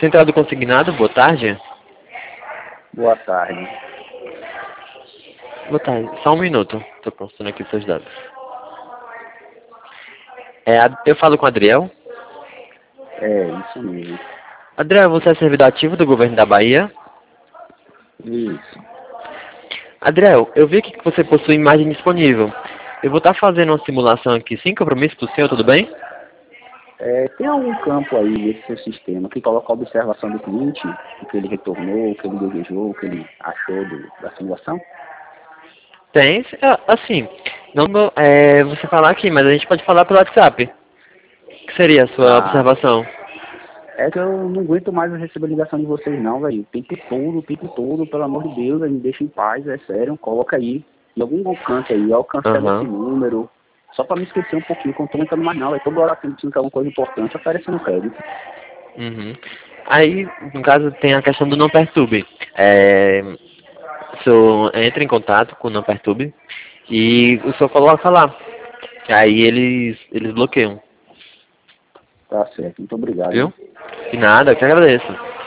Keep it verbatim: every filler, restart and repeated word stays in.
Central do Consignado, boa tarde. Boa tarde. Boa tarde, só um minuto. Estou postando aqui os seus dados. É, eu falo com o Adriel. É, isso mesmo. Adriel, você é servidor ativo do governo da Bahia? Isso. Adriel, eu vi que você possui imagem disponível. Eu vou estar fazendo uma simulação aqui sem compromisso do senhor, tudo bem? É, tem algum campo aí nesse seu sistema que coloca a observação do cliente, o que ele retornou, o que ele desejou, o que ele achou do, da simulação? Tem, é, assim, não vou, é, você falar aqui, mas a gente pode falar pelo WhatsApp. O que seria a sua Ah, observação? é que eu não aguento mais receber ligação de vocês não, velho. O tempo todo, o tempo todo, pelo amor de Deus, me deixa em paz, é sério, coloca aí. Em algum alcance aí, eu cancelo esse Aham. número, só pra me esquecer um pouquinho, que eu não tô aguentando mais não, velho. Toda hora que eu preciso alguma coisa importante, oferecendo crédito. Uhum. Aí, no caso, tem a questão do não perturbe. É, o senhor entra em contato com o não perturbe e o senhor coloca lá. Aí eles, eles bloqueiam, Tá certo, muito obrigado, viu? hein? E nada, eu que agradeço.